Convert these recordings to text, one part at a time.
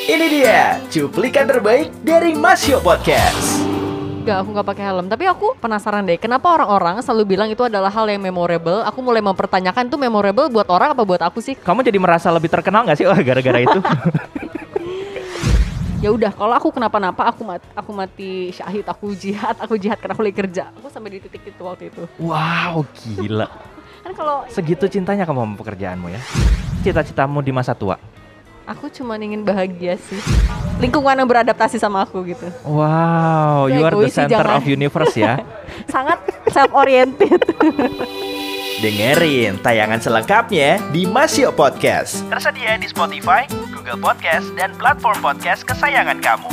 Ini dia cuplikan terbaik dari Masio Podcast. Enggak, aku nggak pakai helm. Tapi aku penasaran deh, kenapa orang-orang selalu bilang itu adalah hal yang memorable? Aku mulai mempertanyakan itu memorable buat orang apa buat aku sih? Kamu jadi merasa lebih terkenal nggak sih gara-gara itu? Ya udah, kalau aku kenapa-napa, aku mati syahid, aku jihad karena aku lagi kerja. Aku sampai di titik itu waktu itu. Wow, gila. Kan kalau Segitu cintanya kamu sama pekerjaanmu ya. Cita-citamu di masa tua. aku cuma ingin bahagia sih. Lingkungan yang beradaptasi sama aku gitu. Wow, Itu you are the egois sih, center jangan. of universe ya. Sangat self-oriented. Dengerin tayangan selengkapnya di Masio Podcast. Tersedia di Spotify, Google Podcast, dan platform podcast kesayangan kamu.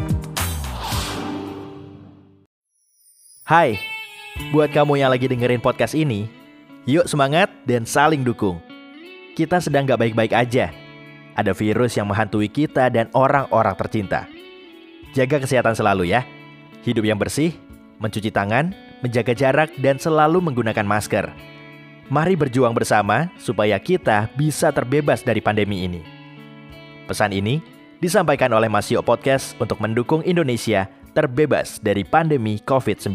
Hai, buat kamu yang lagi dengerin podcast ini, yuk semangat dan saling dukung. Kita sedang gak baik-baik aja. Ada virus yang menghantui kita dan orang-orang tercinta. Jaga kesehatan selalu ya. Hidup yang bersih, mencuci tangan, menjaga jarak, dan selalu menggunakan masker. Mari berjuang bersama supaya kita bisa terbebas dari pandemi ini. Pesan ini disampaikan oleh Masio Podcast untuk mendukung Indonesia terbebas dari pandemi COVID-19.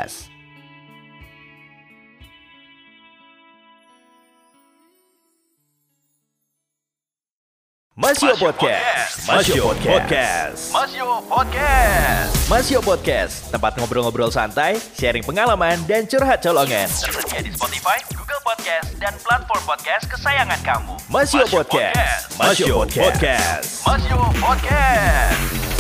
Masio Podcast. Masio Podcast. Masio Podcast. Masio Podcast, tempat ngobrol-ngobrol santai, sharing pengalaman, dan curhat colongan. Tersedia di Spotify, Google Podcast, dan platform podcast kesayangan kamu. Masio Podcast. Masio Podcast. Masio Podcast.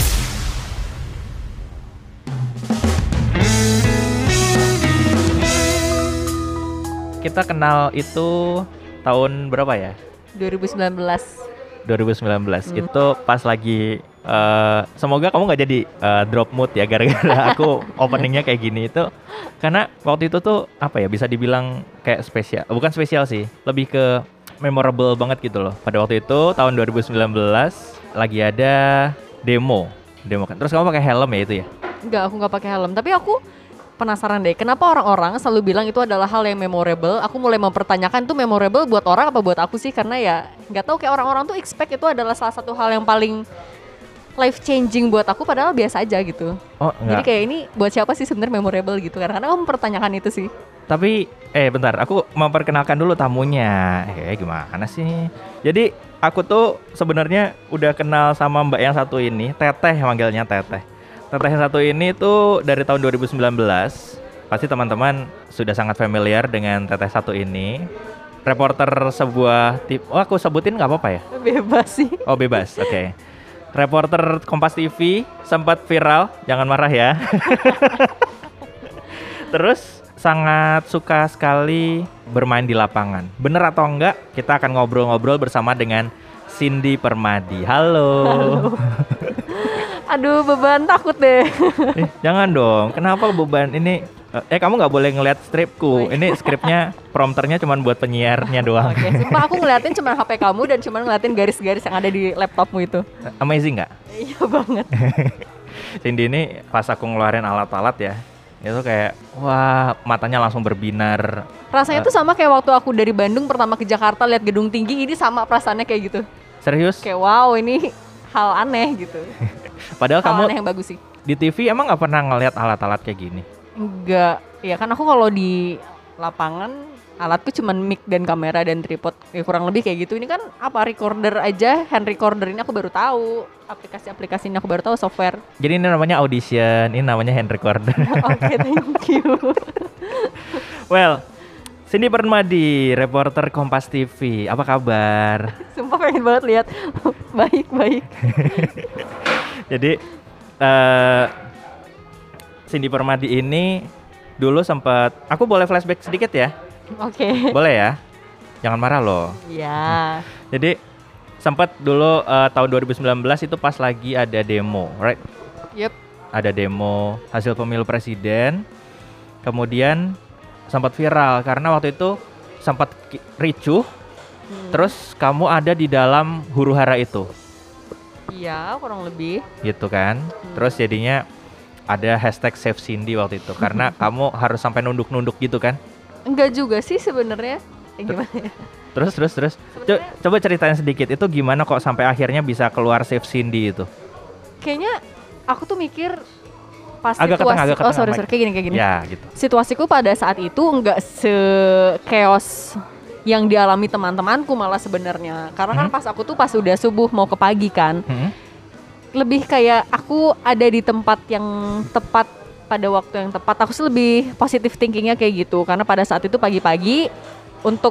Kita kenal itu tahun berapa ya? 2019. 2019. Itu pas lagi semoga kamu nggak jadi drop mood ya gara-gara aku openingnya kayak gini itu, karena waktu itu tuh apa ya, bisa dibilang kayak spesial, bukan spesial sih, lebih ke memorable banget gitu loh. Pada waktu itu tahun 2019 lagi ada demo kan. Terus kamu pakai helm ya itu ya? Enggak, aku nggak pakai helm. Tapi aku penasaran deh, kenapa orang-orang selalu bilang itu adalah hal yang memorable? Aku mulai mempertanyakan itu memorable buat orang apa buat aku sih? Karena ya nggak tahu, kayak orang-orang tuh expect itu adalah salah satu hal yang paling life changing buat aku, padahal biasa aja gitu. Oh Jadi enggak. kayak ini buat siapa sih sebenarnya memorable gitu? Karena aku mempertanyakan itu sih. Tapi bentar, aku memperkenalkan dulu tamunya. Gimana sih? Jadi aku tuh sebenarnya udah kenal sama Mbak yang satu ini, Teteh, manggilnya Teteh. Teteh yang satu ini tuh dari tahun 2019. Pasti teman-teman sudah sangat familiar dengan Teteh satu ini. Reporter sebuah aku sebutin nggak apa-apa ya? Bebas sih. Oh bebas, oke. Reporter Kompas TV, sempat viral, jangan marah ya. Terus sangat suka sekali bermain di lapangan. Bener atau enggak? Kita akan ngobrol-ngobrol bersama dengan Cindy Permadi. Halo. Aduh, beban, takut deh. Jangan dong. Kenapa beban ini? Kamu nggak boleh ngeliat skripku. Ini skripnya, prompternya cuma buat penyiarnya doang. Oke, sumpah aku ngeliatin cuma HP kamu dan cuma ngeliatin garis-garis yang ada di laptopmu itu. Amazing nggak? Iya banget. Cindy ini pas aku ngeluarin alat-alat ya, itu kayak wah, matanya langsung berbinar. Rasanya tuh sama kayak waktu aku dari Bandung pertama ke Jakarta lihat gedung tinggi, ini sama perasaannya kayak gitu. Serius? Kayak wow, ini hal aneh gitu. Padahal Hal kamu aneh yang bagus sih. di TV emang nggak pernah ngeliat alat-alat kayak gini? Enggak, ya kan aku kalau di lapangan alatku cuman mic dan kamera dan tripod, ya kurang lebih kayak gitu. Ini kan apa, recorder aja, hand recorder ini aku baru tahu. Aplikasi-aplikasi ini aku baru tahu, software. Jadi ini namanya audition, ini namanya hand recorder. Oke, thank you. Well, Cindy Permadi, reporter Kompas TV. Apa kabar? Sumpah pengen banget lihat. Baik. Jadi Cindy Permadi ini dulu sempat, aku boleh flashback sedikit ya? Oke. Boleh ya? Jangan marah loh. Ya. Jadi sempat dulu tahun 2019 itu pas lagi ada demo, right? Yep. Ada demo hasil pemilu presiden. Kemudian sempat viral karena waktu itu sempat ricuh. Terus kamu ada di dalam huru-hara itu. Iya, kurang lebih. Gitu kan. Terus jadinya ada hashtag Save Cindy waktu itu karena kamu harus sampai nunduk-nunduk gitu kan. Enggak juga sih sebenarnya. Gimana ya? Terus. Coba ceritain sedikit, itu gimana kok sampai akhirnya bisa keluar Save Cindy itu? Kayaknya aku tuh mikir pas Agak situasi, ketengah, sorry, Mike. kayak gini. Ya gitu. Situasiku pada saat itu nggak se-chaos yang dialami teman-temanku malah sebenarnya. Karena kan pas udah subuh mau ke pagi kan. Lebih kayak aku ada di tempat yang tepat pada waktu yang tepat. Aku sih lebih positive thinkingnya kayak gitu. Karena pada saat itu pagi-pagi untuk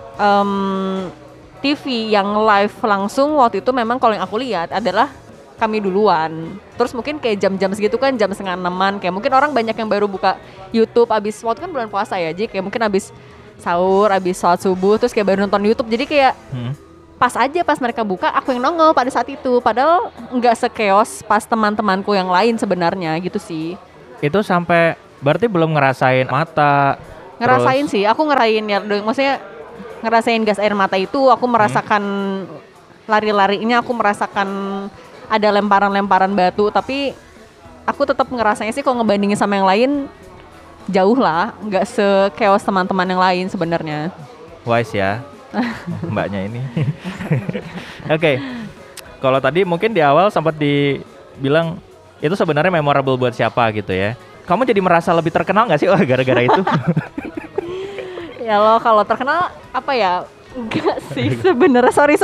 TV yang live langsung waktu itu memang kalau yang aku lihat adalah kami duluan. Terus mungkin kayak jam-jam segitu kan jam 5:30-an, kayak mungkin orang banyak yang baru buka YouTube abis waktu kan bulan puasa ya, jadi kayak mungkin abis sahur, abis sholat subuh, terus kayak baru nonton YouTube. Jadi kayak pas mereka buka aku yang nongol pada saat itu. Padahal nggak se-chaos pas teman-temanku yang lain sebenarnya gitu sih. Itu sampai berarti belum ngerasain mata. Ngerasain sih, aku ngerasain ya, maksudnya ngerasain gas air mata itu, aku merasakan lari-larinya, aku merasakan ada lemparan-lemparan batu, tapi aku tetap ngerasanya sih kalau ngebandingin sama yang lain jauh lah, nggak se-chaos teman-teman yang lain sebenarnya. Wise ya, mbaknya ini. Oke. Kalau tadi mungkin di awal sempat dibilang itu sebenarnya memorable buat siapa gitu ya. Kamu jadi merasa lebih terkenal nggak sih gara-gara itu? Ya lo kalau terkenal apa ya? Enggak sih sebenarnya, sorry.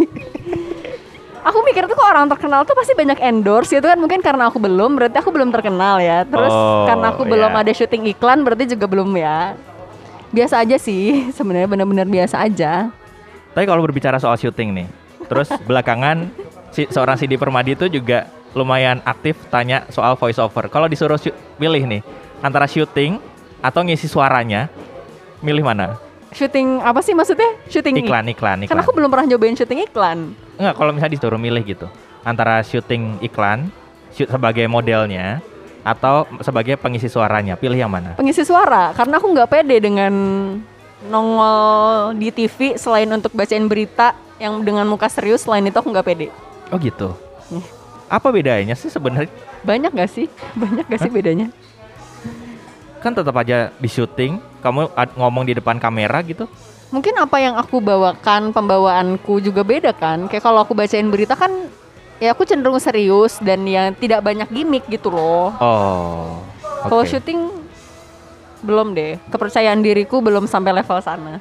Aku mikir tuh kok orang terkenal tuh pasti banyak endorse gitu kan, mungkin karena aku belum, berarti aku belum terkenal ya. Terus karena aku belum ada syuting iklan, berarti juga belum ya. Biasa aja sih, sebenarnya benar-benar biasa aja. Tapi kalau berbicara soal syuting nih, terus belakangan seorang Cindy Permadi itu juga lumayan aktif tanya soal voice over. Kalau disuruh pilih nih antara syuting atau ngisi suaranya, milih mana? Syuting apa sih maksudnya? Syuting iklan. Karena aku belum pernah nyobain syuting iklan. Enggak, kalau misalnya disuruh milih gitu antara syuting iklan sebagai modelnya atau sebagai pengisi suaranya, pilih yang mana? Pengisi suara, karena aku nggak pede dengan nongol di TV selain untuk bacain berita yang dengan muka serius. Selain itu aku nggak pede. Oh gitu. Apa bedanya sih sebenarnya? Banyak gak sih bedanya? Kan tetap aja di syuting, kamu ngomong di depan kamera gitu. Mungkin apa yang aku bawakan, pembawaanku juga beda kan. Kayak kalau aku bacain berita kan ya aku cenderung serius dan yang tidak banyak gimmick gitu loh. Oh. Kalau syuting belum deh. Kepercayaan diriku belum sampai level sana.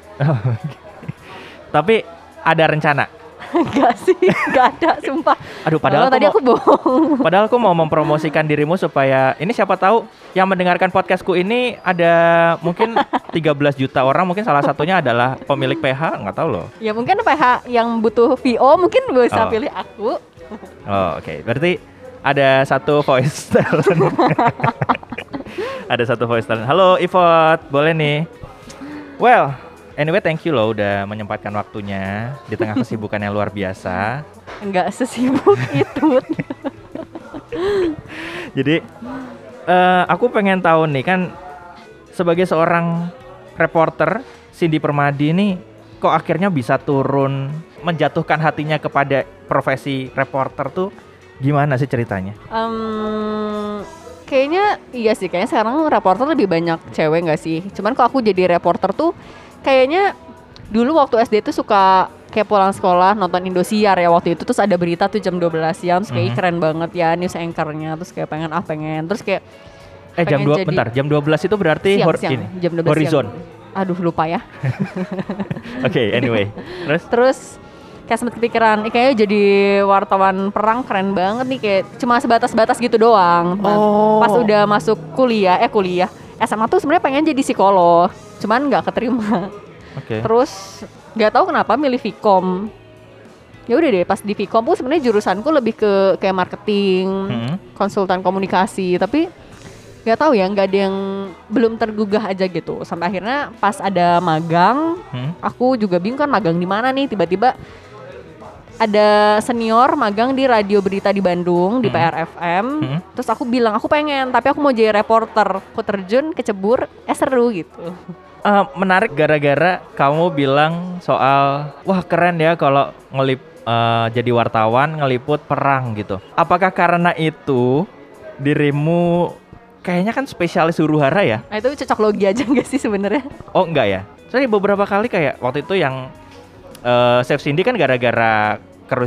Tapi ada rencana? Enggak sih, enggak ada, sumpah. Aduh, padahal tadi aku bohong. Padahal aku mau mempromosikan dirimu supaya ini siapa tahu yang mendengarkan podcastku ini ada mungkin 13 juta orang, mungkin salah satunya adalah pemilik PH, nggak tahu loh. Ya mungkin PH yang butuh VO mungkin bisa pilih aku. Oh, oke. Berarti ada satu voice talent. Ada satu voice talent. Halo Ivot, boleh nih. Well, anyway, thank you loh udah menyempatkan waktunya di tengah kesibukan yang luar biasa. Enggak sesibuk itu. Jadi aku pengen tahu nih kan, sebagai seorang reporter, Cindy Permadi ini kok akhirnya bisa turun menjatuhkan hatinya kepada profesi reporter tuh gimana sih ceritanya? Kayaknya iya sih, kayaknya sekarang reporter lebih banyak cewek nggak sih? Cuman kalau aku jadi reporter tuh kayaknya dulu waktu SD tuh suka kayak pulang sekolah nonton Indosiar ya waktu itu, terus ada berita tuh jam 12 siang, terus kayak keren banget ya news anchor-nya, terus kayak pengen terus kayak jam 2 bentar, jam 12 itu berarti siang, ini jam 12 horizon. Siang. Aduh lupa ya. Oke, anyway. Terus kayak sempet kepikiran, kayaknya jadi wartawan perang keren banget nih, kayak cuma sebatas-batas gitu doang. Pas udah masuk kuliah SMA tuh sebenarnya pengen jadi psikolog, cuman nggak keterima. Terus nggak tahu kenapa milih Vkom. Ya udah deh, pas di Vkom tuh sebenarnya jurusanku lebih ke kayak marketing, konsultan komunikasi, tapi nggak tahu ya, nggak ada yang belum tergugah aja gitu. Sampai akhirnya pas ada magang, aku juga bingung kan magang di mana nih, tiba-tiba ada senior magang di radio berita di Bandung, di PRFM. Terus aku bilang aku pengen, tapi aku mau jadi reporter. Aku terjun, kecebur, seru gitu. Menarik gara-gara kamu bilang soal wah keren ya kalau jadi wartawan ngeliput perang gitu. Apakah karena itu dirimu kayaknya kan spesialis huru hara ya? Nah, itu cocok logi aja nggak sih sebenarnya? Oh enggak ya? Soalnya beberapa kali kayak waktu itu yang Save Cindy kan gara-gara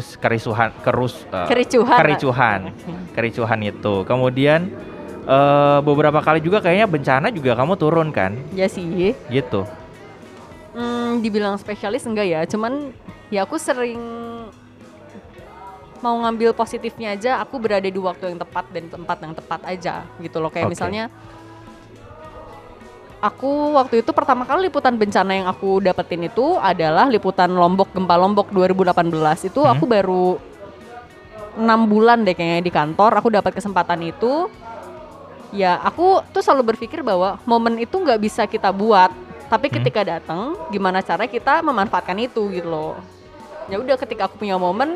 kericuhan itu. Kemudian beberapa kali juga kayaknya bencana juga kamu turun kan? Ya sih. Gitu. Dibilang spesialis enggak ya, cuman ya aku sering mau ngambil positifnya aja, aku berada di waktu yang tepat dan tempat yang tepat aja gitu loh. Kayak misalnya aku waktu itu pertama kali liputan bencana yang aku dapetin itu adalah liputan Gempa Lombok 2018. Itu aku baru 6 bulan deh kayaknya di kantor, aku dapat kesempatan itu. Ya aku tuh selalu berpikir bahwa momen itu nggak bisa kita buat, tapi ketika datang gimana cara kita memanfaatkan itu gitu loh. Ya udah, ketika aku punya momen,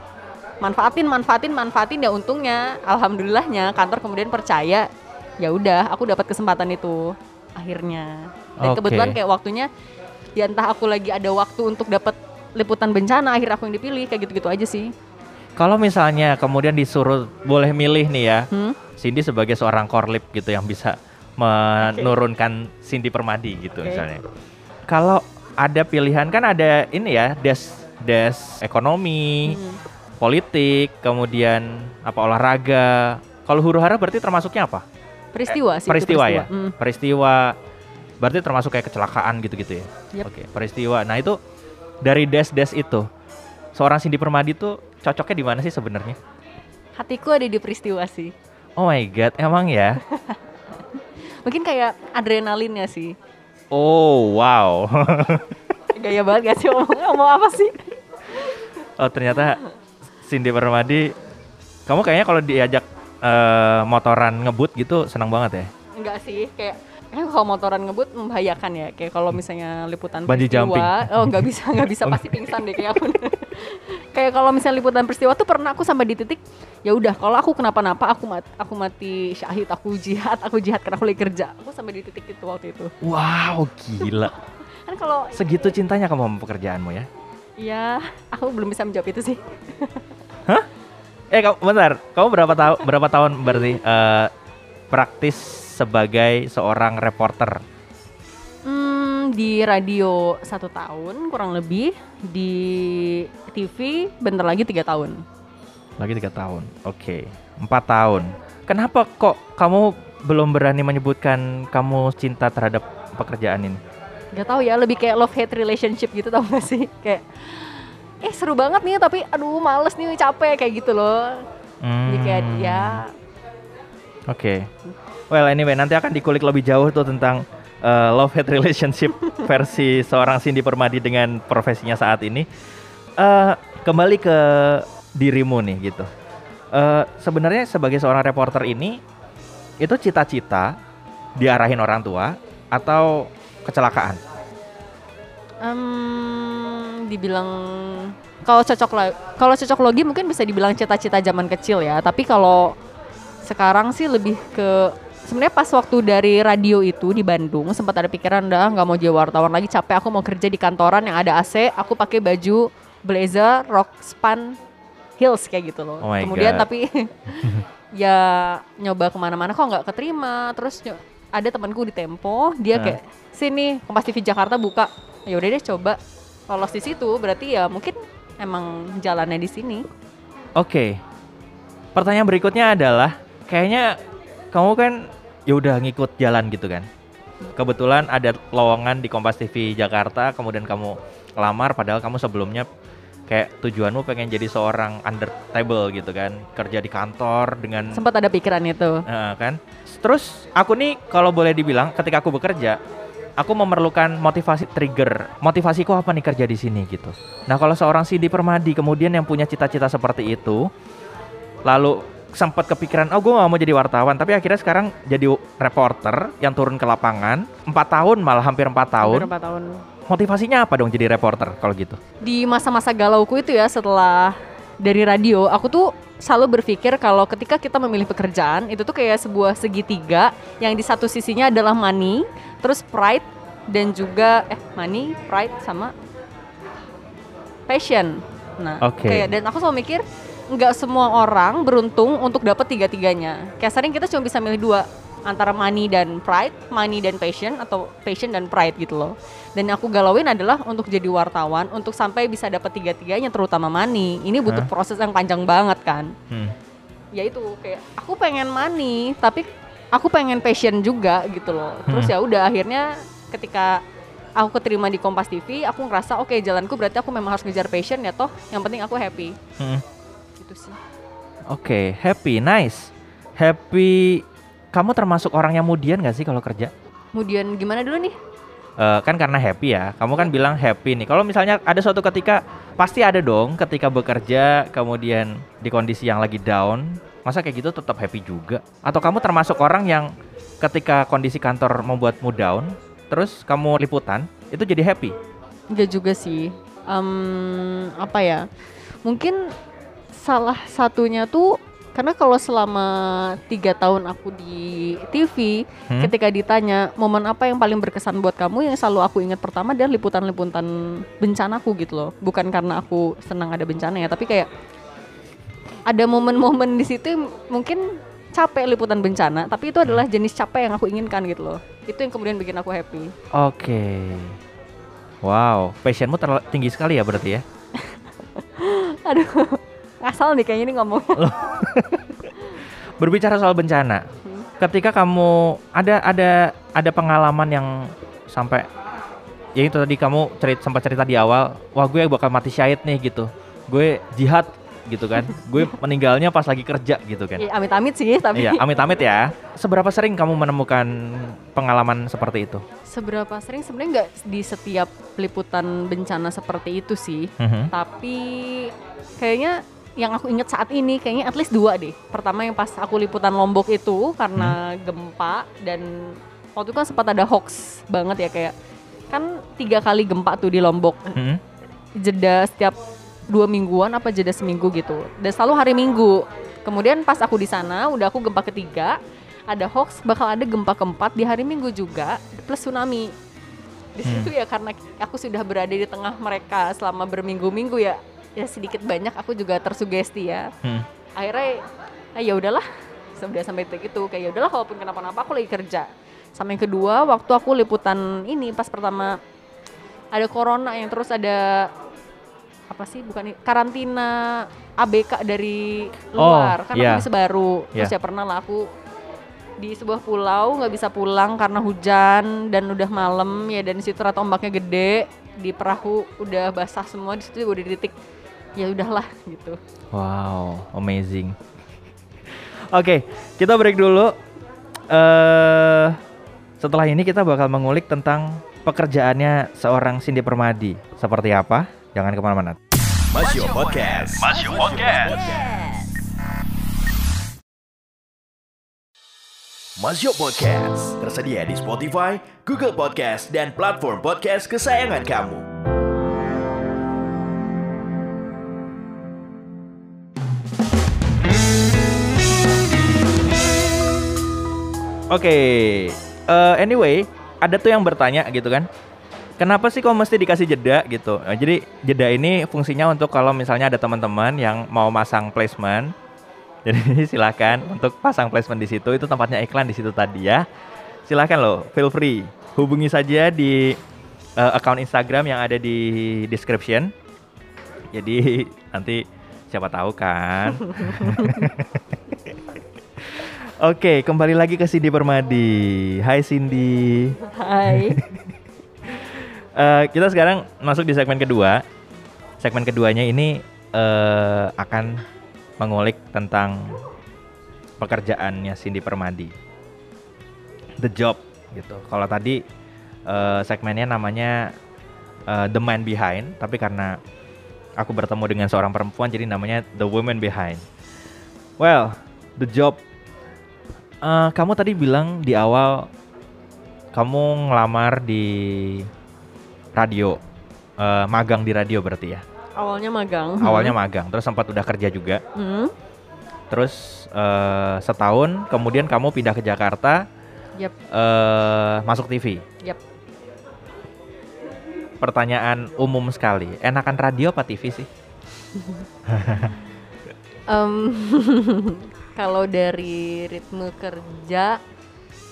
manfaatin ya, untungnya alhamdulillahnya kantor kemudian percaya. Ya udah, aku dapat kesempatan itu akhirnya. Dan kebetulan kayak waktunya ya entah aku lagi ada waktu untuk dapat liputan bencana, akhirnya aku yang dipilih, kayak gitu-gitu aja sih. Kalau misalnya kemudian disuruh boleh milih nih ya, Cindy sebagai seorang korlip gitu yang bisa menurunkan Cindy Permadi gitu misalnya. Kalau ada pilihan kan ada ini ya, des ekonomi, politik, kemudian apa olahraga. Kalau huru-hara berarti termasuknya apa? Peristiwa sih. Peristiwa ya. Peristiwa berarti termasuk kayak kecelakaan gitu-gitu ya. Yep. Oke, peristiwa. Nah itu dari des itu, seorang Cindy Permadi tuh cocoknya di mana sih sebenarnya? Hatiku ada di peristiwa sih. Oh my god, emang ya? Mungkin kayak adrenalinnya sih. Oh wow. Gaya banget gak sih ngomong apa sih? Oh ternyata Cindy Permadi, kamu kayaknya kalau diajak motoran ngebut gitu senang banget ya? Enggak sih, kayak kalau motoran ngebut membahayakan ya. Kayak kalau misalnya liputan Bungee peristiwa, jumping. oh nggak bisa pasti pingsan deh kayak aku. Kayak kalau misalnya liputan peristiwa tuh pernah aku sampai di titik, ya udah kalau aku kenapa-napa aku mati syahid, aku jihad karena aku lagi kerja. Aku sampai di titik itu waktu itu. Wow, gila. Kan kalau segitu cintanya kamu sama pekerjaanmu ya? Iya, aku belum bisa menjawab itu sih. Hah? Bentar, kamu berapa tahun berarti praktis sebagai seorang reporter? Di radio 1 tahun kurang lebih, di TV bentar lagi 3 tahun. Lagi 3 tahun, oke. 4 tahun. Kenapa kok kamu belum berani menyebutkan kamu cinta terhadap pekerjaan ini? Gak tahu ya, lebih kayak love hate relationship gitu, tau gak sih? Kayak seru banget nih tapi aduh males nih, capek kayak gitu loh. Jadi kayak ya. Oke. Well anyway, nanti akan dikulik lebih jauh tuh tentang love hate relationship versi seorang Cindy Permadi dengan profesinya saat ini. Kembali ke dirimu nih gitu. Sebenarnya sebagai seorang reporter ini, itu cita-cita diarahin orang tua atau kecelakaan? Dibilang kalau cocok logi mungkin bisa dibilang cita-cita zaman kecil ya. Tapi kalau sekarang sih lebih ke sebenarnya pas waktu dari radio itu di Bandung sempat ada pikiran udah nggak mau jadi wartawan lagi, capek, aku mau kerja di kantoran yang ada AC, aku pakai baju blazer, rok span, heels kayak gitu loh. Kemudian God. Tapi ya nyoba kemana-mana kok nggak keterima. Terus ada temanku di Tempo, dia kayak sini Kompas TV Jakarta buka, ya udah deh coba, lolos di situ, berarti ya mungkin emang jalannya di sini. Oke. Pertanyaan berikutnya adalah, kayaknya kamu kan ya udah ngikut jalan gitu kan. Kebetulan ada lowongan di Kompas TV Jakarta, kemudian kamu lamar padahal kamu sebelumnya kayak tujuanmu pengen jadi seorang under table gitu kan, kerja di kantor dengan sempat ada pikiran itu. Kan. Terus aku nih kalau boleh dibilang ketika aku bekerja, aku memerlukan motivasi trigger. Motivasiku apa nih kerja di sini gitu. Nah, kalau seorang Cindy Permadi kemudian yang punya cita-cita seperti itu, lalu sempat kepikiran, oh gue gak mau jadi wartawan, tapi akhirnya sekarang jadi reporter yang turun ke lapangan 4 tahun, malah hampir 4 tahun. Hampir 4 tahun. Motivasinya apa dong jadi reporter kalau gitu? Di masa-masa galauku itu ya, setelah dari radio, aku tuh selalu berpikir kalau ketika kita memilih pekerjaan, itu tuh kayak sebuah segitiga yang di satu sisinya adalah money, terus pride, dan juga money, pride, sama passion. Nah, kayak, dan aku selalu mikir, nggak semua orang beruntung untuk dapat tiga-tiganya. Kayak sering kita cuma bisa milih 2. antara money dan pride, money dan passion, atau passion dan pride gitu loh. Dan yang aku galauin adalah untuk jadi wartawan, untuk sampai bisa dapat tiga-tiganya, terutama money. Ini butuh proses yang panjang banget kan. Ya itu kayak aku pengen money, tapi aku pengen passion juga gitu loh. Terus ya udah akhirnya ketika aku keterima di Kompas TV, aku ngerasa oke, jalanku berarti aku memang harus ngejar passion ya toh. Yang penting aku happy. Gitu sih. Oke, happy, nice. Happy, kamu termasuk orang yang mudian gak sih kalau kerja? Kemudian gimana dulu nih? Kan karena happy ya, kamu kan bilang happy nih. Kalau misalnya ada suatu ketika, pasti ada dong ketika bekerja, kemudian di kondisi yang lagi down, masa kayak gitu tetap happy juga? Atau kamu termasuk orang yang ketika kondisi kantor membuatmu down, terus kamu liputan, itu jadi happy? Enggak juga sih. Apa ya? Mungkin salah satunya tuh karena kalau selama 3 tahun aku di TV, ketika ditanya momen apa yang paling berkesan buat kamu, yang selalu aku ingat pertama adalah liputan-liputan bencanaku gitu loh. Bukan karena aku senang ada bencana ya, tapi kayak ada momen-momen di situ mungkin capek liputan bencana, tapi itu adalah jenis capek yang aku inginkan gitu loh. Itu yang kemudian bikin aku happy. Oke. Wow, passionmu tinggi sekali ya berarti ya? Aduh, ngasal nih kayaknya ini ngomong. Berbicara soal bencana, ketika kamu ada pengalaman yang sampai ya itu tadi kamu sempat cerita di awal, wah gue bakal mati syahid nih gitu, gue jihad gitu kan, gue meninggalnya pas lagi kerja gitu kan. Ya, amit-amit sih tapi. Iya, amit-amit ya. Seberapa sering kamu menemukan pengalaman seperti itu? Seberapa sering sebenarnya nggak di setiap liputan bencana seperti itu sih, tapi kayaknya yang aku ingat saat ini kayaknya at least 2 deh. Pertama yang pas aku liputan Lombok itu karena gempa, dan waktu itu kan sempat ada hoax banget ya, kayak kan 3 kali gempa tuh di Lombok, jeda setiap 2 mingguan apa jeda seminggu gitu, dan selalu hari Minggu. Kemudian pas aku di sana udah aku gempa ketiga, ada hoax bakal ada gempa keempat di hari Minggu juga plus tsunami. Di situ ya karena aku sudah berada di tengah mereka selama berminggu-minggu ya sedikit banyak aku juga tersugesti ya. Akhirnya ya udahlah, sampai detik itu kayak ya udahlah, walaupun kenapa-napa aku lagi kerja. Sama yang kedua, waktu aku liputan ini pas pertama ada corona yang terus ada apa sih, bukan karantina ABK dari luar, karena aku bisa baru. Terus ya pernah lah aku di sebuah pulau nggak bisa pulang karena hujan dan udah malam ya, dan di situ rata ombaknya gede, di perahu udah basah semua, di situ udah di titik ya udahlah gitu. Wow, amazing. Oke, kita break dulu. Setelah ini kita bakal mengulik tentang pekerjaannya seorang Cindy Permadi. Seperti apa? Jangan kemana-mana. Masyo Podcast. Masyo Podcast. Masyo Podcast tersedia di Spotify, Google Podcast, dan platform podcast kesayangan kamu. Oke, anyway, ada tuh yang bertanya gitu kan, kenapa sih kok mesti dikasih jeda gitu? Jadi jeda ini fungsinya untuk kalau misalnya ada teman-teman yang mau masang placement, jadi silakan untuk pasang placement di situ. Itu tempatnya iklan di situ tadi ya. Silakan loh, feel free, hubungi saja di account Instagram yang ada di description. Jadi nanti siapa tahu kan. Oke, kembali lagi ke Cindy Permadi. Hai Cindy. Hai. Kita sekarang masuk di segmen kedua. Segmen keduanya ini akan mengulik tentang pekerjaannya Cindy Permadi, the job gitu. Kalau tadi segmennya namanya The Man Behind, tapi karena aku bertemu dengan seorang perempuan jadi namanya The Woman Behind. Well, the job. Kamu tadi bilang di awal kamu ngelamar di radio, magang di radio berarti ya? Awalnya magang. Awalnya magang, terus sempat udah kerja juga. Terus setahun, kemudian kamu pindah ke Jakarta, masuk TV. Pertanyaan umum sekali, enakan radio apa TV sih? Kalau dari ritme kerja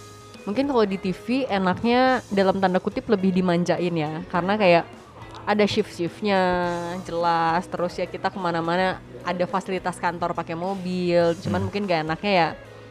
Mungkin kalau di TV enaknya dalam tanda kutip lebih dimanjain ya, karena kayak ada shift-shiftnya jelas, terus ya kita kemana-mana ada fasilitas kantor pakai mobil. Cuman mungkin gak enaknya ya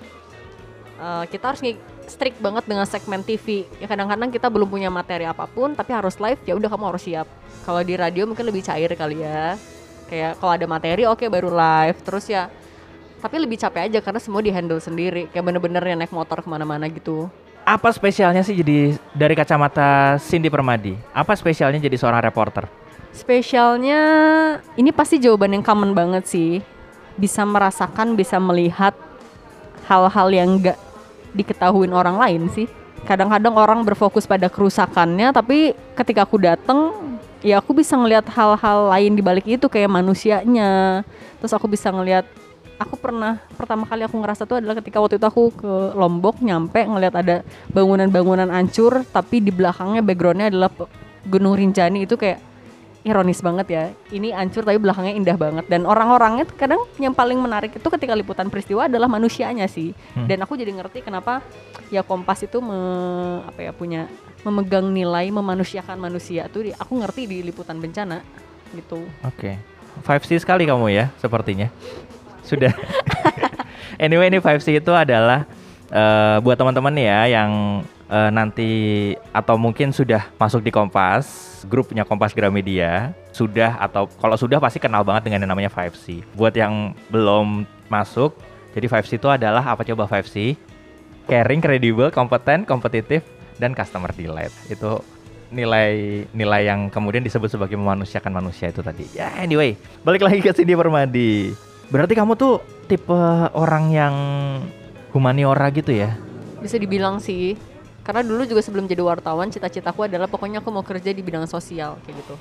kita harus strict banget dengan segmen TV. Ya kadang-kadang kita belum punya materi apapun tapi harus live, ya udah kamu harus siap. Kalau di radio mungkin lebih cair kali ya. Kayak kalau ada materi oke, baru live. Terus ya tapi lebih capek aja karena semua di-handle sendiri. Kayak bener-bener yang naik motor kemana-mana gitu. Apa spesialnya sih jadi dari kacamata Cindy Permadi? Apa spesialnya jadi seorang reporter? Spesialnya ini pasti jawaban yang common banget sih. Bisa merasakan, bisa melihat hal-hal yang gak diketahuin orang lain sih. Kadang-kadang orang berfokus pada kerusakannya, tapi ketika aku dateng, ya aku bisa ngelihat hal-hal lain di balik itu kayak manusianya. Terus aku bisa ngelihat, aku pertama kali aku ngerasa tuh adalah ketika waktu itu aku ke Lombok, nyampe ngelihat ada bangunan-bangunan hancur, tapi di belakangnya backgroundnya adalah Gunung Rinjani. Itu kayak ironis banget ya, ini hancur tapi belakangnya indah banget. Dan orang-orangnya kadang yang paling menarik itu ketika liputan peristiwa adalah manusianya sih. Dan aku jadi ngerti kenapa ya Kompas itu punya memegang nilai memanusiakan manusia tuh. Aku ngerti di liputan bencana gitu. Oke. 5C sekali kamu ya sepertinya. Sudah. Anyway, ini 5C itu adalah buat teman-teman ya yang nanti atau mungkin sudah masuk di Kompas, grupnya Kompas Gramedia, sudah atau kalau sudah pasti kenal banget dengan yang namanya 5C. Buat yang belum masuk, jadi 5C itu adalah apa coba 5C? Caring, credible, kompeten, kompetitif, dan customer delight. Itu nilai yang kemudian disebut sebagai memanusiakan manusia itu tadi. Ya anyway, balik lagi ke Cindy Permadi. Berarti kamu tuh tipe orang yang humaniora gitu ya? Bisa dibilang sih. Karena dulu juga sebelum jadi wartawan, cita-citaku adalah pokoknya aku mau kerja di bidang sosial kayak gitu.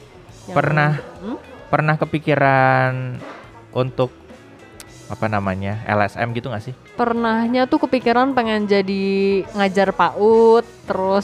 Pernah kepikiran untuk LSM gitu gak sih? Pernahnya tuh kepikiran pengen jadi ngajar PAUD, terus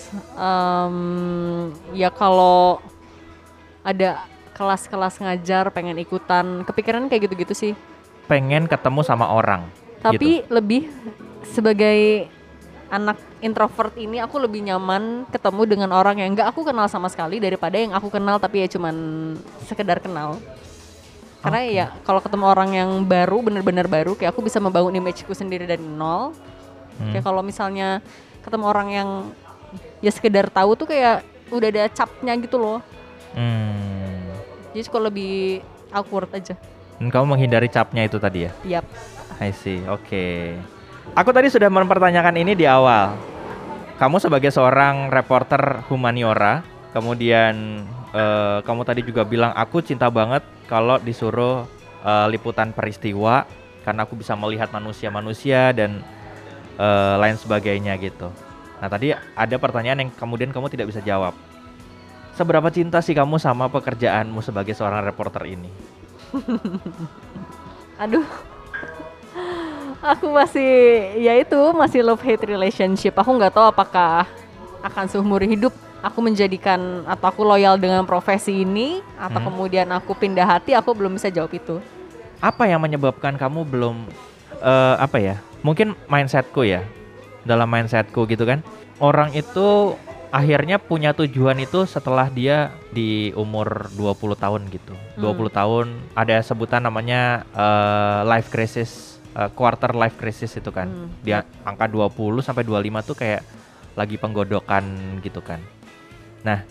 ya kalau ada kelas-kelas ngajar pengen ikutan, kepikiran kayak gitu-gitu sih. Pengen ketemu sama orang. Tapi gitu. Lebih sebagai anak introvert ini aku lebih nyaman ketemu dengan orang yang gak aku kenal sama sekali daripada yang aku kenal tapi ya cuman sekedar kenal. Karena ya kalau ketemu orang yang baru, bener-bener baru, kayak aku bisa membangun imageku sendiri dari nol. Kayak kalau misalnya ketemu orang yang ya sekedar tahu tuh kayak udah ada capnya gitu loh. Jadi kalau lebih awkward aja. Dan kamu menghindari capnya itu tadi ya? Yap. I see, oke. Aku tadi sudah mempertanyakan ini di awal. Kamu sebagai seorang reporter humaniora, kemudian kamu tadi juga bilang aku cinta banget kalau disuruh liputan peristiwa karena aku bisa melihat manusia-manusia dan lain sebagainya gitu. Nah tadi ada pertanyaan yang kemudian kamu tidak bisa jawab. Seberapa cinta sih kamu sama pekerjaanmu sebagai seorang reporter ini? Aduh, aku masih love hate relationship. Aku nggak tahu apakah akan seumur hidup aku menjadikan atau aku loyal dengan profesi ini atau kemudian aku pindah hati. Aku belum bisa jawab itu. Apa yang menyebabkan kamu belum mungkin mindsetku ya, dalam mindsetku gitu kan, orang itu akhirnya punya tujuan itu setelah dia di umur 20 tahun gitu. 20 tahun ada sebutan namanya life crisis, quarter life crisis itu kan. Dia angka 20 sampai 25 tuh kayak lagi penggodokan gitu kan. Nah,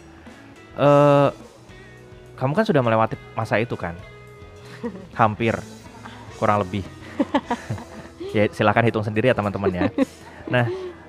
kamu kan sudah melewati masa itu kan? Hampir, kurang lebih. Ya silakan hitung sendiri ya teman-teman ya. Nah,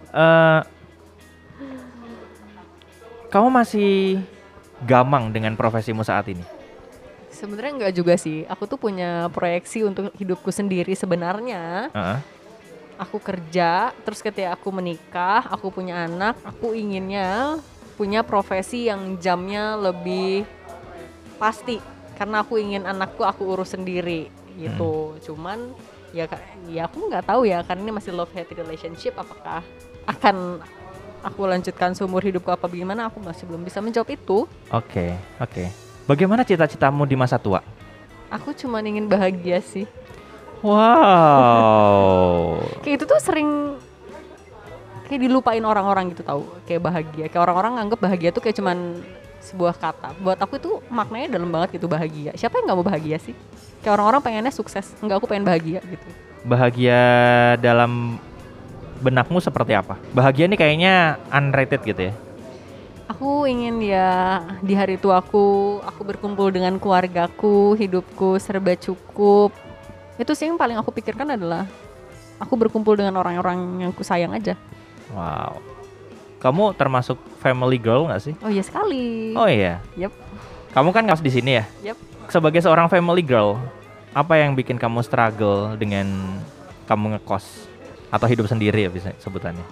kamu masih gamang dengan profesimu saat ini? Sebenarnya enggak juga sih. Aku tuh punya proyeksi untuk hidupku sendiri sebenarnya. Aku kerja, terus ketika aku menikah, aku punya anak, aku inginnya punya profesi yang jamnya lebih pasti. Karena aku ingin anakku aku urus sendiri gitu. Cuman ya aku nggak tahu ya, karena ini masih love hate relationship. Apakah akan aku lanjutkan seumur hidupku apa gimana, aku masih belum bisa menjawab itu. Oke. Bagaimana cita-citamu di masa tua? Aku cuma ingin bahagia sih. Wow. Kayak itu tuh sering kayak dilupain orang-orang gitu tahu, kayak bahagia. Kayak orang-orang nganggep bahagia tuh kayak cuman sebuah kata. Buat aku itu maknanya dalam banget gitu bahagia. Siapa yang nggak mau bahagia sih? Kayak orang-orang pengennya sukses, enggak, aku pengen bahagia gitu. Bahagia dalam benakmu seperti apa? Bahagia ini kayaknya unrated gitu ya. Aku ingin ya di hari tuaku aku berkumpul dengan keluargaku, hidupku serba cukup. Itu sih yang paling aku pikirkan adalah aku berkumpul dengan orang-orang yang ku sayang aja. Wow. Kamu termasuk family girl nggak sih? Oh iya sekali. Oh iya. Yep. Kamu kan ngekos di sini ya? Yep. Sebagai seorang family girl, apa yang bikin kamu struggle dengan kamu ngekos atau hidup sendiri ya bisa sebutannya?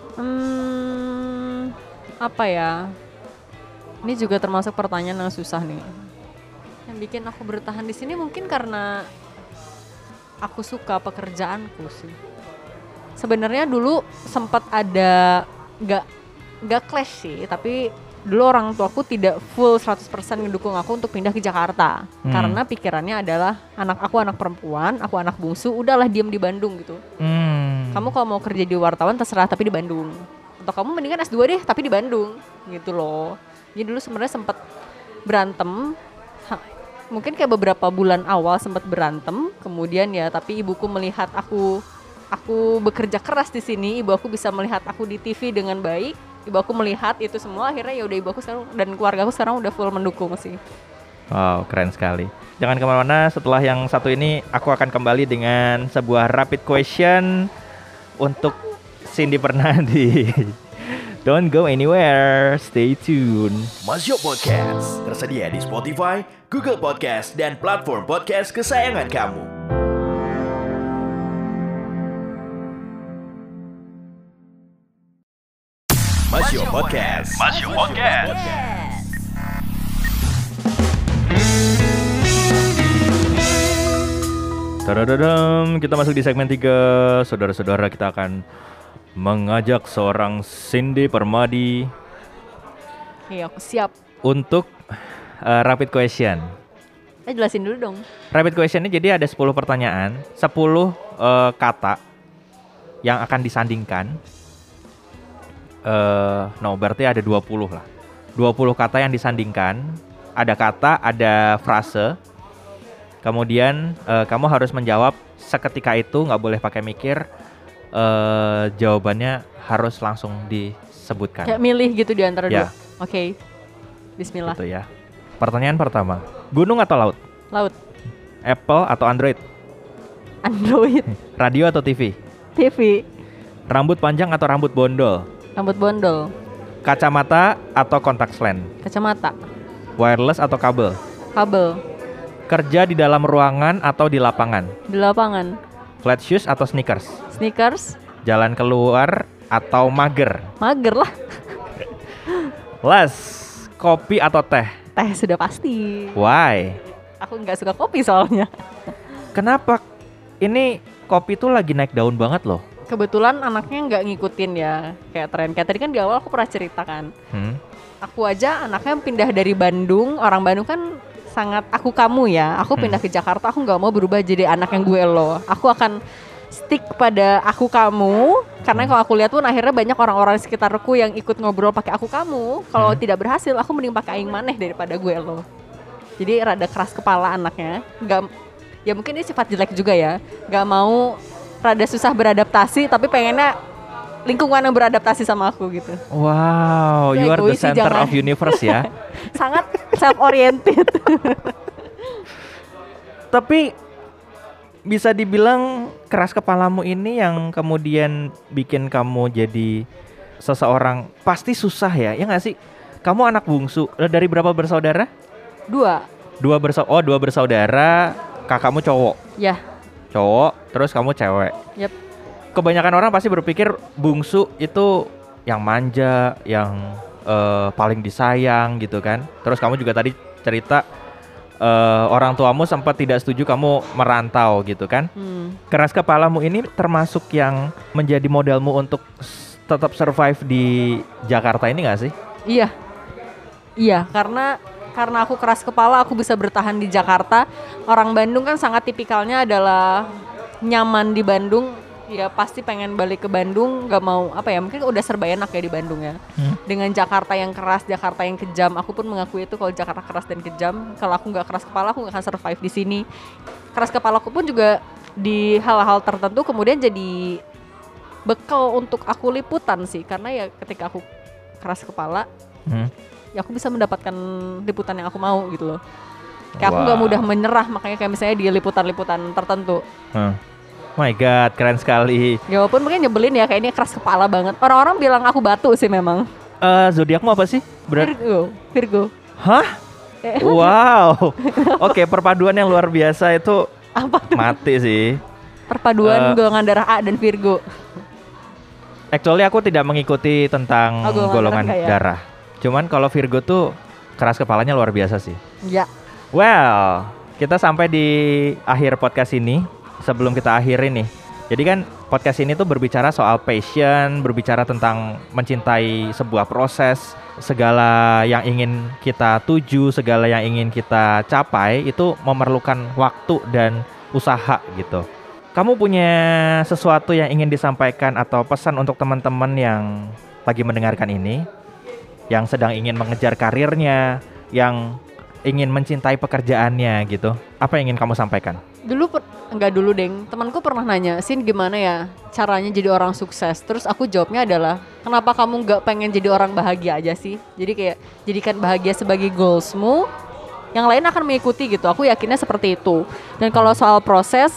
Apa ya? Ini juga termasuk pertanyaan yang susah nih. Yang bikin aku bertahan di sini mungkin karena aku suka pekerjaanku sih. Sebenarnya dulu sempat ada nggak clash sih, tapi dulu orang tuaku tidak full 100% ngedukung aku untuk pindah ke Jakarta. Karena pikirannya adalah aku anak perempuan, aku anak bungsu, udahlah diem di Bandung gitu. Kamu kalau mau kerja di wartawan terserah tapi di Bandung. Atau kamu mendingan S2 deh tapi di Bandung gitu loh. Jadi dulu sebenarnya sempat berantem. Mungkin kayak beberapa bulan awal sempat berantem, kemudian ya tapi ibuku melihat aku bekerja keras di sini, ibu aku bisa melihat aku di TV dengan baik. Ibu aku melihat itu semua, akhirnya ya udah ibu aku sekarang dan keluarga aku sekarang udah full mendukung sih. Wow, keren sekali. Jangan kemana-mana, setelah yang satu ini aku akan kembali dengan sebuah rapid question untuk Cindy Pernadi. Don't go anywhere, stay tuned. Masyo Podcast tersedia di Spotify, Google Podcast, dan platform podcast kesayangan kamu. Masyo Podcast. Masyo Podcast. Tadadadam, kita masuk di segmen 3. Saudara-saudara, kita akan mengajak seorang Cindy Permadi Aku siap. untuk rapid question. Jelasin dulu dong. Rapid question ini jadi ada 10 pertanyaan, 10 kata yang akan disandingkan. Berarti ada 20 lah. 20 kata yang disandingkan. Ada kata, ada frase. Kemudian kamu harus menjawab seketika itu, nggak boleh pakai mikir. Jawabannya harus langsung disebutkan. Kayak milih gitu di antara Ya. dua. Oke. Bismillah. Gitu ya. Pertanyaan pertama. Gunung atau laut? Laut. Apple atau Android? Android. Radio atau TV? TV. Rambut panjang atau rambut bondol? Rambut bondol. Kacamata atau kontak lens? Kacamata. Wireless atau kabel? Kabel. Kerja di dalam ruangan atau di lapangan? Di lapangan. Flat shoes atau sneakers? Sneakers. Jalan keluar atau mager? Mager lah. Last, kopi atau teh? Teh sudah pasti. Why? Aku nggak suka kopi soalnya. Kenapa? Ini kopi tuh lagi naik daun banget loh. Kebetulan anaknya nggak ngikutin ya kayak tren. Kayak tadi kan di awal aku pernah ceritakan. Aku aja anaknya pindah dari Bandung. Orang Bandung kan sangat aku kamu ya. Aku pindah ke Jakarta, aku nggak mau berubah jadi anak yang gue lo. Aku akan stick pada aku kamu. Karena kalau aku lihat pun akhirnya banyak orang-orang di sekitarku yang ikut ngobrol pakai aku kamu. Kalau tidak berhasil, aku mending pakai aing maneh daripada gue lo. Jadi rada keras kepala anaknya. Nggak, ya mungkin ini sifat jelek juga ya. Nggak mau, rada susah beradaptasi, tapi pengennya lingkungan yang beradaptasi sama aku gitu. Wow, you are the center of universe ya. Sangat self-oriented. Tapi bisa dibilang keras kepalamu ini yang kemudian bikin kamu jadi seseorang pasti susah ya nggak sih? Kamu anak bungsu, dari berapa bersaudara? Dua bersaudara, kakakmu cowok? Ya. Cowok, terus kamu cewek? Yep. Kebanyakan orang pasti berpikir bungsu itu yang manja, yang paling disayang gitu kan. Terus kamu juga tadi cerita orang tuamu sempat tidak setuju kamu merantau gitu kan. Keras kepalamu ini termasuk yang menjadi modelmu untuk tetap survive di Jakarta ini gak sih? Iya, karena aku keras kepala, aku bisa bertahan di Jakarta. Orang Bandung kan sangat tipikalnya adalah nyaman di Bandung, ya pasti pengen balik ke Bandung, nggak mau apa ya, mungkin udah serba enak ya di Bandung ya. Dengan Jakarta yang keras, Jakarta yang kejam, aku pun mengakui itu kalau Jakarta keras dan kejam. Kalau aku nggak keras kepala, aku nggak akan survive di sini. Keras kepalaku pun juga di hal-hal tertentu kemudian jadi bekal untuk aku liputan sih, karena ya ketika aku keras kepala, ya aku bisa mendapatkan liputan yang aku mau gitu loh. Kayak aku nggak mudah menyerah, makanya kayak misalnya di liputan-liputan tertentu. My God, keren sekali. Ya walaupun mungkin nyebelin ya, kayak ini keras kepala banget. Orang-orang bilang aku batu sih memang. Zodiakmu apa sih? Virgo. Hah? Wow. Oke, perpaduan yang luar biasa itu Apa tuh? mati sih. Perpaduan golongan darah A dan Virgo. Actually aku tidak mengikuti tentang golongan darah, darah. Cuman kalau Virgo tuh keras kepalanya luar biasa sih. Ya. Well, kita sampai di akhir podcast ini. Sebelum kita akhiri nih, jadi kan podcast ini tuh berbicara soal passion, berbicara tentang mencintai sebuah proses, segala yang ingin kita tuju, segala yang ingin kita capai itu memerlukan waktu dan usaha gitu. Kamu punya sesuatu yang ingin disampaikan atau pesan untuk teman-teman yang lagi mendengarkan ini, yang sedang ingin mengejar karirnya, yang ingin mencintai pekerjaannya gitu? Apa yang ingin kamu sampaikan? Enggak dulu deng, temanku pernah nanya, Sin gimana ya caranya jadi orang sukses? Terus aku jawabnya adalah, kenapa kamu gak pengen jadi orang bahagia aja sih? Jadi kayak, jadikan bahagia sebagai goalsmu, yang lain akan mengikuti gitu, aku yakinnya seperti itu. Dan kalau soal proses,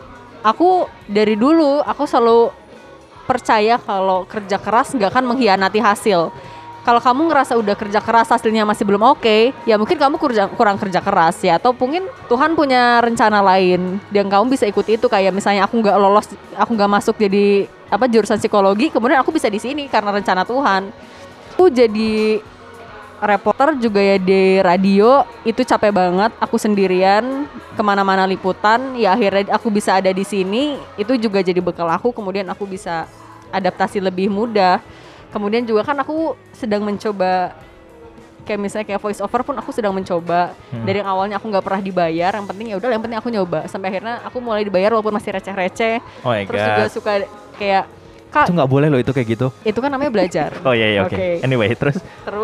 aku dari dulu, aku selalu percaya kalau kerja keras gak akan mengkhianati hasil. Kalau kamu ngerasa udah kerja keras hasilnya masih belum oke, ya mungkin kamu kurang kerja keras ya, atau mungkin Tuhan punya rencana lain dan kamu bisa ikuti itu. Kayak misalnya aku nggak lolos, aku nggak masuk jadi jurusan psikologi, kemudian aku bisa di sini karena rencana Tuhan. Aku jadi reporter juga ya di radio, itu capek banget, aku sendirian kemana-mana liputan, ya akhirnya aku bisa ada di sini, itu juga jadi bekal aku, kemudian aku bisa adaptasi lebih mudah. Kemudian juga kan aku sedang mencoba, kayak misalnya kayak voice over pun aku sedang mencoba. Dari yang awalnya aku nggak pernah dibayar, yang penting ya udah, yang penting aku nyoba. Sampai akhirnya aku mulai dibayar walaupun masih receh-receh. Terus juga suka kayak, Kak, itu nggak boleh loh itu kayak gitu. Itu kan namanya belajar. Oh iya, oke. Anyway, terus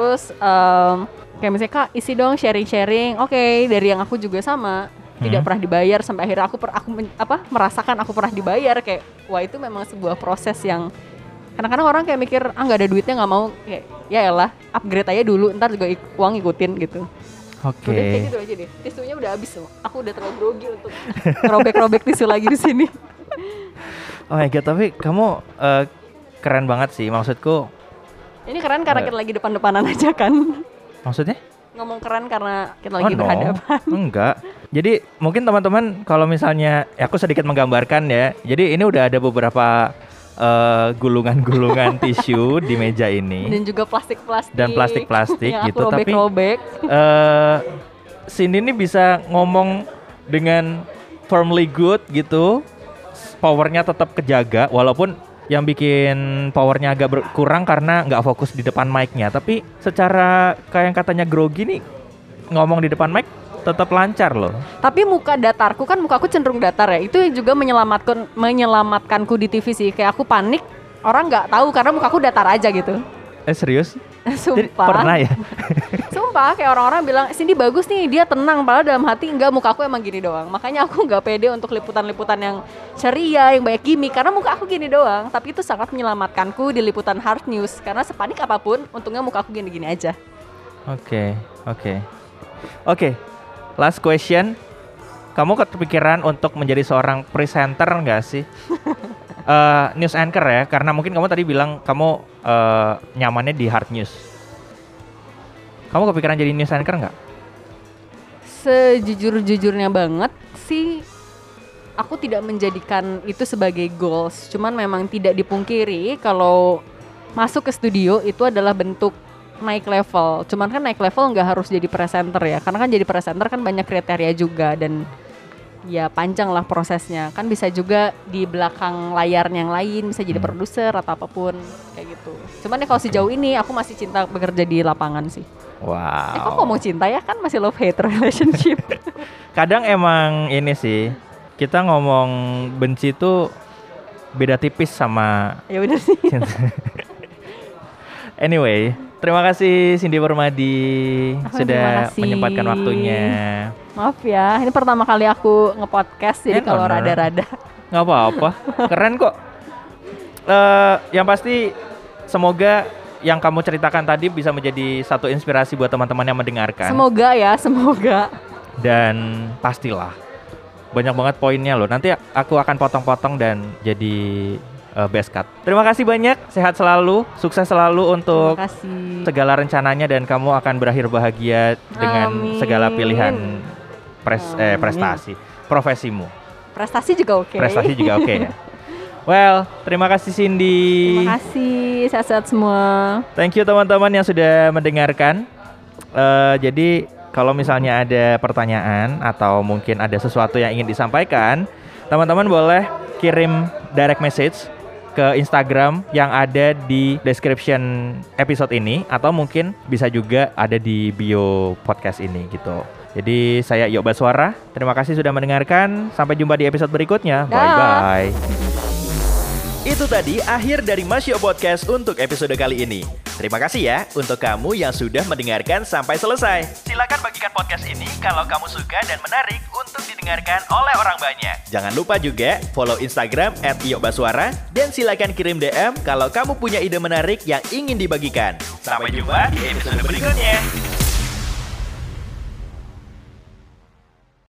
kayak misalnya, Kak isi dong sharing-sharing. Oke, dari yang aku juga sama. Tidak pernah dibayar, sampai akhirnya aku merasakan aku pernah dibayar. Kayak wah, itu memang sebuah proses yang kadang-kadang orang kayak mikir nggak ada duitnya nggak mau, kayak ya elah upgrade aja dulu, ntar juga uang ngikutin gitu. Oke. Udah kayak gitu aja deh. Tisunya udah habis loh. Aku udah terlalu grogi untuk ngerobek-robek tisu lagi di sini. Oh my God, tapi kamu keren banget sih, maksudku. Ini keren karena kita lagi depan-depanan aja kan. Maksudnya? Ngomong keren karena kita lagi berhadapan. Enggak. Jadi mungkin teman-teman kalau misalnya aku sedikit menggambarkan ya. Jadi ini udah ada beberapa gulungan-gulungan tisu di meja ini dan juga plastik-plastik dan plastik-plastik yang gitu, aku robek-robek. Tapi Cindy ini bisa ngomong dengan firmly good gitu, powernya tetap kejaga walaupun yang bikin powernya agak berkurang karena nggak fokus di depan mic-nya. Tapi secara kayak yang katanya grogi nih, ngomong di depan mic tetap lancar loh. Tapi muka datarku kan, mukaku cenderung datar ya. Itu juga menyelamatkanku di TV sih. Kayak aku panik, orang nggak tahu karena mukaku datar aja gitu. Serius? Sumpah. Jadi, pernah ya? Sumpah, kayak orang-orang bilang Cindy bagus nih, dia tenang, padahal dalam hati enggak, mukaku emang gini doang. Makanya aku nggak pede untuk liputan-liputan yang ceria, yang banyak gimmick, karena muka aku gini doang. Tapi itu sangat menyelamatkanku di liputan hard news, karena sepanik apapun, untungnya muka aku gini-gini aja. Oke. Last question, kamu kepikiran untuk menjadi seorang presenter nggak sih? News anchor ya, karena mungkin kamu tadi bilang kamu nyamannya di hard news. Kamu kepikiran jadi news anchor nggak? Sejujur-jujurnya banget sih, aku tidak menjadikan itu sebagai goals. Cuman memang tidak dipungkiri kalau masuk ke studio itu adalah bentuk naik level. Cuman kan naik level nggak harus jadi presenter ya, karena kan jadi presenter kan banyak kriteria juga dan ya panjang lah prosesnya. Kan bisa juga di belakang layar yang lain, bisa jadi produser atau apapun kayak gitu. Cuman ya kalau sejauh ini aku masih cinta bekerja di lapangan sih. Wow. Kok ngomong cinta ya, kan masih love hate relationship. Kadang emang ini sih, kita ngomong benci tuh beda tipis sama Ya benar sih. Anyway, terima kasih Cindy Permadi Terima sudah kasih. menyempatkan waktunya. Maaf ya, ini pertama kali aku nge-podcast jadi kalau Bener. rada-rada. Nggak apa-apa, keren kok. Yang pasti semoga yang kamu ceritakan tadi bisa menjadi satu inspirasi buat teman-teman yang mendengarkan. Semoga ya, semoga. Dan pastilah banyak banget poinnya loh. Nanti aku akan potong-potong dan jadi best cut. Terima kasih banyak, sehat selalu, sukses selalu untuk Terima kasih. segala rencananya dan kamu akan berakhir bahagia dengan Amin. segala pilihan Amin. prestasi, profesimu. Prestasi juga oke. Prestasi juga oke ya. Well, terima kasih Cindy. Terima kasih, sehat-sehat semua. Thank you teman-teman yang sudah mendengarkan. Jadi kalau misalnya ada pertanyaan atau mungkin ada sesuatu yang ingin disampaikan, teman-teman boleh kirim direct message ke Instagram yang ada di description episode ini, atau mungkin bisa juga ada di bio podcast ini gitu. Jadi saya Yok Baswara, terima kasih sudah mendengarkan. Sampai jumpa di episode berikutnya. Dah. Bye-bye. Itu tadi akhir dari Masyo Podcast untuk episode kali ini. Terima kasih ya untuk kamu yang sudah mendengarkan sampai selesai. Silakan bagikan podcast ini kalau kamu suka dan menarik untuk didengarkan oleh orang banyak. Jangan lupa juga follow Instagram @iyokbaswara dan silakan kirim DM kalau kamu punya ide menarik yang ingin dibagikan. Sampai jumpa di episode berikutnya.